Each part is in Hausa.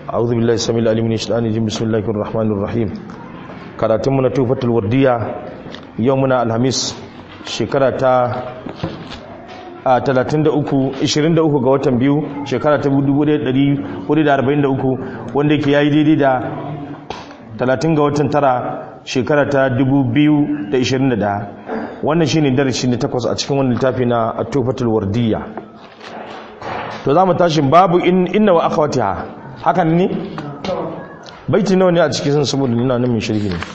a'udhu billahi samil alim min shaitanir rajim bismillahir rahmanir rahim karatun mu na tufatul wardiya yau muna alhamis shekara ta 23 ga watan biyu shekara ta 1443 wanda yake yayi daidai da 30 ga watan tara shekara ta 2021 wannan shine darasi na 8 a cikin wannan littafi na tufatul wardiya. To za mu tashi babu inna wa akhawatiha hakan ne baiti nawa ne a cikin sun saboda ina nan min shirki ne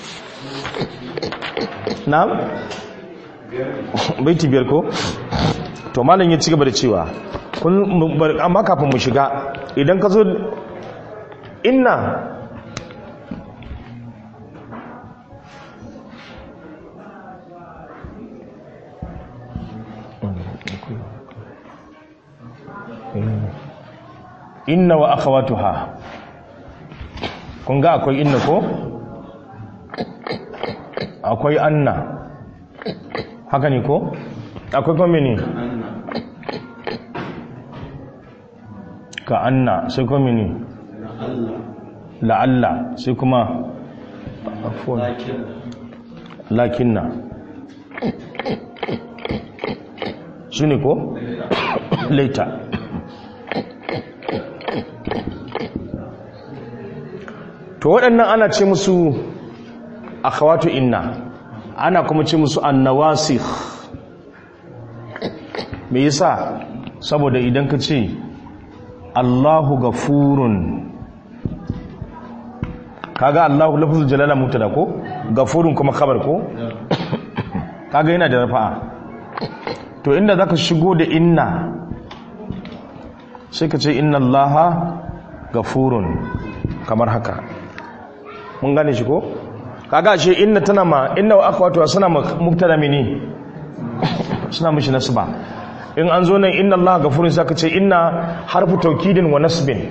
na'am baiti biyar ko to malam ya ci gaba da cewa amma kafin mu shiga idan ka zo inna inna wa akhawatuha kun ga akwai inna ko akwai anna haka ne ko akwai kuma mene ka anna sai kuma mene la'alla sai kuma lakinna shi ne ko later to waɗannan ana ce musu akhawatu inna ana kuma ce musu annawasikh. me yasa saboda idan ka ce Allahu gafurun kaga Allahu lafzul jalala mubtada ko gafurun kuma khabar ko kaga yana da rafa'a to inda zaka shigo da inna sai ka ce inna Allaha gafurun kamar haka mun gane shi ko kaga ashe inna tana ma inna wa akhwatu suna mubtada mini suna mishi nasba in an zo nan inna Allah gafurun sai ka ce inna harfu taukidin wa nasbin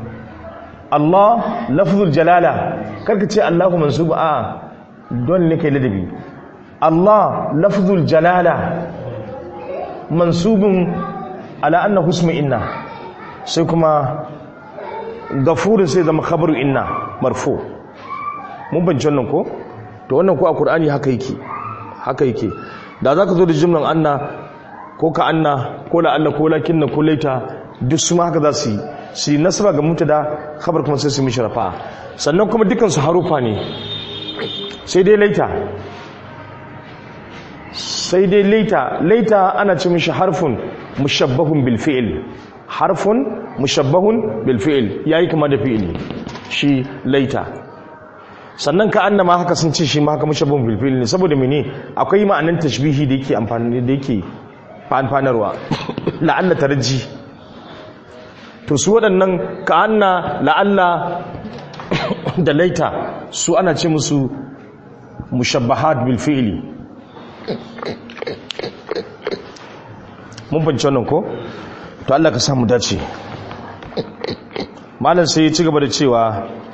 Allah lafzul jalala karka ce Allahu mansub a don ne kai ladabi Allah lafzul jalala mansubun ala annahu ismu inna sai kuma gafurun sai zama khabaru inna marfu mun bance wannan ko to wannan ko a Qur'ani haka yake da zaka zo da jumlan anna ko ka anna ko la alla ko lakinna ko laita duk su ma haka za su yi nasaba ga mutada khabar kuma sai su mishi rafa sannan kuma dukkan su harufa ne sai dai laita ana ce mishi harfun mushabbahun bil fi'l harfun mushabbahun bil fi'l yayi kama da fi'li shi laita sannan ka annama haka sun ce shi ma haka mushabbahun bil fi'l ne saboda mene akwai ma'anan tashbihi da yake amfani da yake fanfanarwa la'alla tarji to su waɗannan ka anna la'alla da laita su ana ce musu mushabbahat bil fi'li mun bance wannan ko to Allah ka samu dace malam sai ya ci gaba da cewa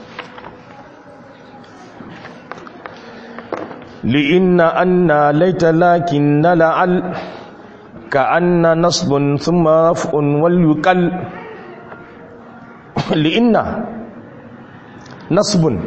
li inna anna laita lakinna la'al ka anna nasbun thumma raf'un wal yuqal li inna nasbun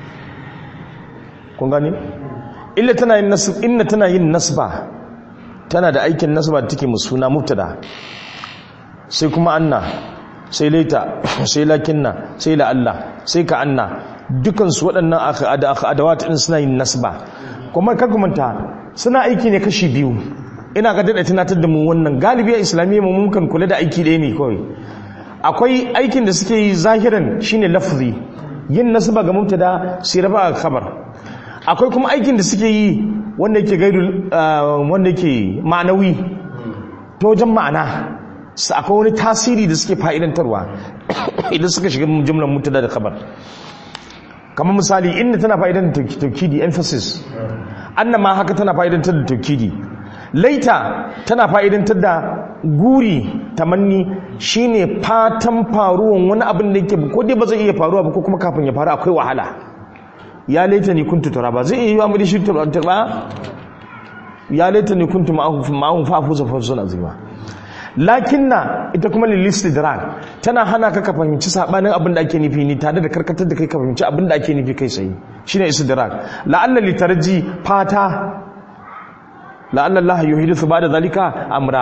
kun gani illa tana yin nasb inna tana yin nasba tana da aikin nasba da take musuna mubtada sai kuma anna sai laita sai lakinna sai la'alla sai ka anna dukansu waɗannan adawat ɗin suna yin nasba kuma kakumanta suna aiki ne kashi biyu ina ga daɗa tunatar da mu wannan galibi a islamiyya mu mukan kula da aiki ɗaya ne kawai akwai aikin da suke yi zahiran shine lafzi yin nasba ga mubtada sai rafa khabar akwai kuma aikin da suke yi wanda yake gairu wanda yake ma'anawi ta wajen ma'ana akwai wani tasiri da suke fa'idantarwa idan suka shiga jumlar mubtada da khabar kamar misali inda tana fa'idantar da taukidi emphasis annama haka tana fa'idantar da taukidi laita tana fa'idantar da guri tamanni shine fatan faruwan wani abin da yake ko dai ba zai iya faruwa ba ko kuma kafin ya faru akwai wahala ya laita ni kuntu turaba zai iya yi wa mu da shi turaba ya laita ni kuntu ma'ahu fa fuza fawzan azima lakinna ita kuma lil istidrak tana hana ka fahimci sabanin abin da ake nufi ni tare da karkatar da kai ka fahimci abin da ake nufi kai sai shine istidrak la'alla litarji fata la'alla Allah yuhidithu ba'da zalika amra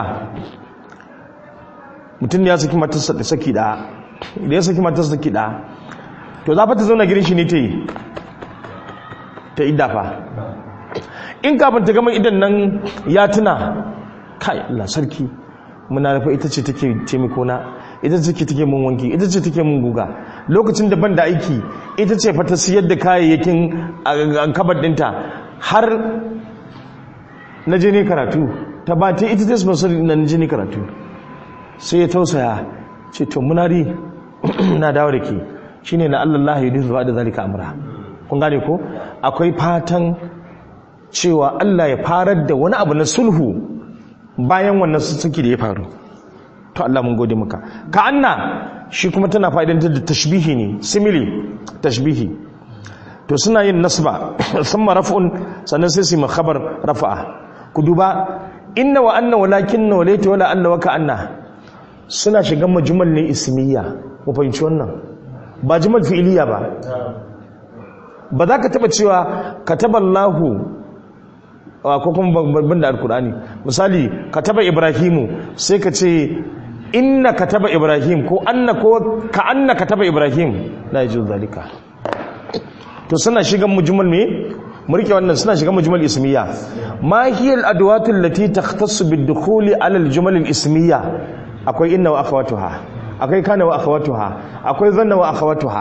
mutum ya saki matarsa da saki da idan ya saki matarsa saki da to za fa ta zauna gidan shi ne ta idda fa in kafin ta gama idan nan ya tuna kai Allah sarki muna rufa ita ce take taimako na ita ce take mun wanki ita ce take mun guga lokacin da ban da aiki ita ce fa ta siyar da kayayyakin kabar dinta har na je ne karatu ta ba ta ita ce sponsor na je ne karatu sai ya tausaya ce to munari na dawo da ke shine na Allah ya yudizu da zalika amra kun gane ko akwai fatan cewa Allah ya farar da wani abu na sulhu bayan wannan suki da ya faru to Allah mun gode maka ka anna shi kuma tana fa'idantar da tashbihi ne simili tashbihi to suna yin nasba thumma raf'un sannan sai su yi khabar rafa'a ku duba inna wa anna walakinna wa laita wala anna wa ka anna suna shigan majmal ne ismiya mu fahimci wannan ba jumal fi'iliya ba za ka taba cewa kataballahu ko kuma babban da alkur'ani misali kataba ibrahimu sai ka ce inna kataba ibrahim ko anna ko ka anna kataba ibrahim la yajuz zalika to suna shigan mujmal me murke wannan suna shigan mujmal ismiya ma hiya al adwatu allati takhtassu bid dukhuli ala al jumal al ismiya akwai inna wa akhawatuha akwai kana wa akhawatuha akwai zanna wa akhawatuha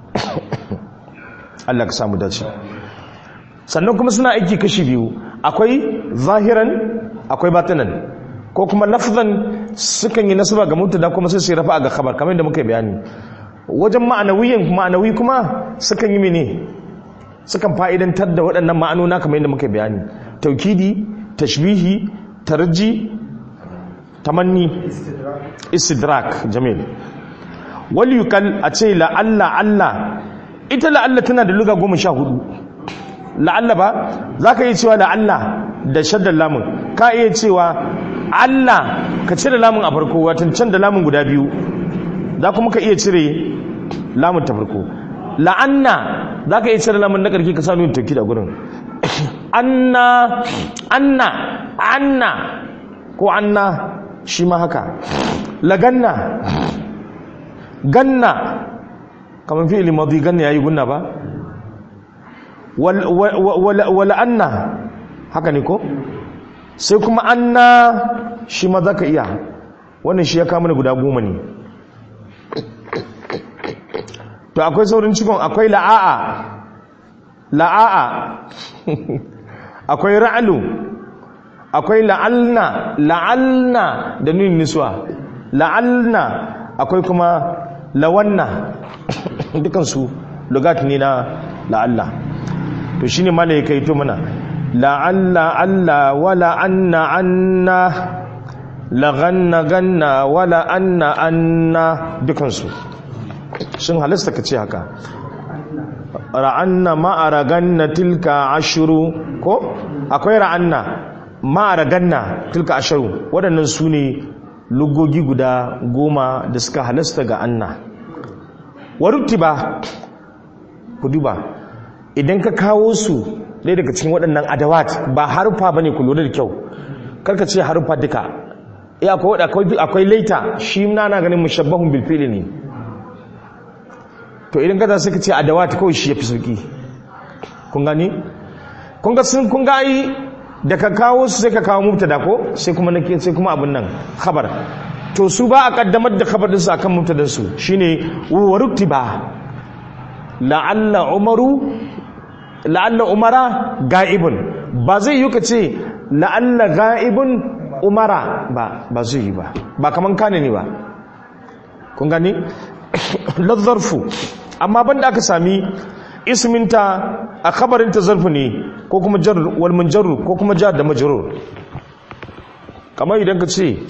Allah ka samu dace sannan kuma suna aiki kashi biyu akwai zahiran akwai batinan ko kuma lafzan sukan yi nasaba ga mubtada kuma sai su rafa ga khabar kamar yadda muka bayani wajen ma'anawi kuma sukan yi mene sukan fa'idantar da waɗannan ma'anona kamar yadda muka bayani taukidi tashbihi tarji tamanni istidrak jamil wal yukal a ce la'alla Allah ita la'alla tana da luga 14 la'alla ba za ka iya cewa la'alla da shaddar lamun ka iya cewa Allah ka cire lamun a farko watan can da lamun guda biyu za kuma ka iya cire lamun ta farko la'anna za ka iya cire lamun na ƙarfi ka sa nuna tauki da gurin anna ko anna shi ma haka laganna ganna kamar fi'ili madi ganna yayi gunna ba wala anna haka ne ko sai kuma anna shi ma zaka iya wannan shi ya kama guda 10 ne to akwai saurin cikon akwai la'a'a akwai ra'alu akwai la'alna da nun niswa la'alna akwai kuma lawanna dukansu lugat ne na la'alla to shine malaika ito mana la'alla alla wala anna ganna wala anna dukansu sun halasta kace haka ra'anna ma'ara ganna tilka ashru ko akwai ra'anna ma'ara ganna tilka ashru waɗannan su ne lugogi guda 10 da suka halasta ga anna warutiba ku duba idan ka kawo su ɗaya daga cikin waɗannan adawat ba harufa bane ku lura da kyau karka ce harufa duka akwai laita shi na ganin mushabbahun bil fi'li ne to idan ka sai ka ce adawat kawai shi yafi sauki kun gani kun ga ai da ka kawo su sai ka kawo mubtada ko sai kuma abin nan khabar to su ba a kaddamar da khabar din su akan mubtadan su shine warutiba la'alla umara ga'ibun ba zai yi ka ce la'alla ga'ibun umara ba zai yi ba kaman kane ne ba kun gani lazzarfu amma banda aka sami isminta a khabarinta zarfu ne ko kuma jar wal munjarru ko kuma jar da majrur kamar idan ka ce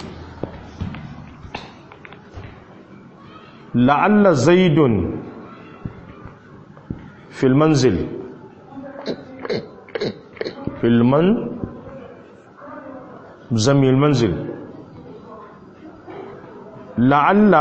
la'alla zaidun fil manzil zamil manzil la'alla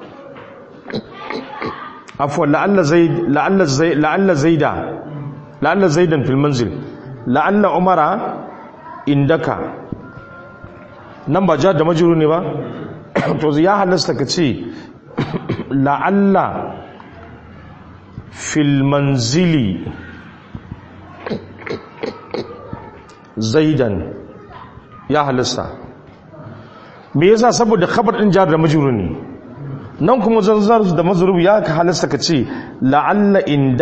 afwan la'alla zaidan fil manzil la'alla umara indaka nan ba jar da majrur ne ba to ya halasta ka ce la'alla fil manzili zaidan ya halasta me yasa saboda khabar din jar da majrur ne nan kuma zanzar da mazrub ya ka halasta ka ce la'alla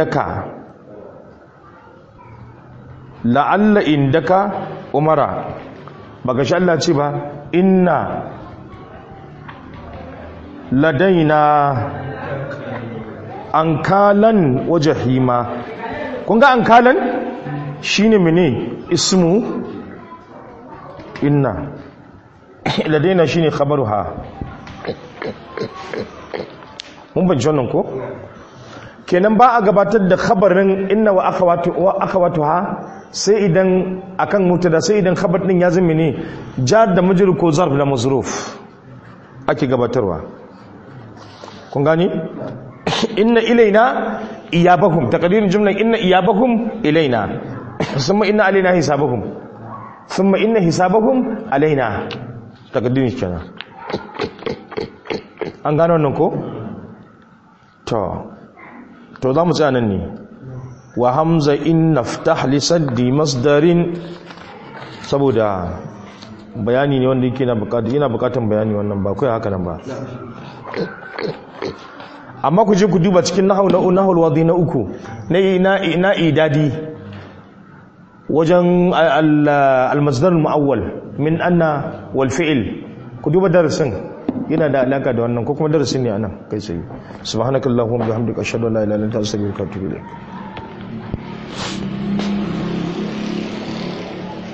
indaka umara baka sha Allah ce ba inna ladaina ankalan wa jahima kun ga ankalan shine mene ismu inna ladaina shine khabaruha mun ban wannan ko kenan ba a gabatar da khabarin inna wa akhawatuha sai idan akan mutada sai idan khabar din ya zama ne jar da majrur ko zarf da mazruf ake gabatarwa kun gani inna ilaina iyabahum taqdirin jumlan inna iyabahum ilaina thumma inna alaina hisabahum thumma inna hisabahum alaina taqdirin kenan an gano wannan ko to za mu tsaya nan ne wa hamza in naftah li saddi masdarin saboda bayani ne wanda yake yana bukatan bayani wannan ba kai haka nan ba amma ku je ku duba cikin nahul wadi na uku na idadi wajen al-masdar al-mu'awwal min anna wal fi'l ku duba darasin yana da alaka da wannan ko kuma darasin ne anan kai sai subhanakallahumma wa bihamdika ashhadu an la ilaha illa anta astaghfiruka wa atubu ilayk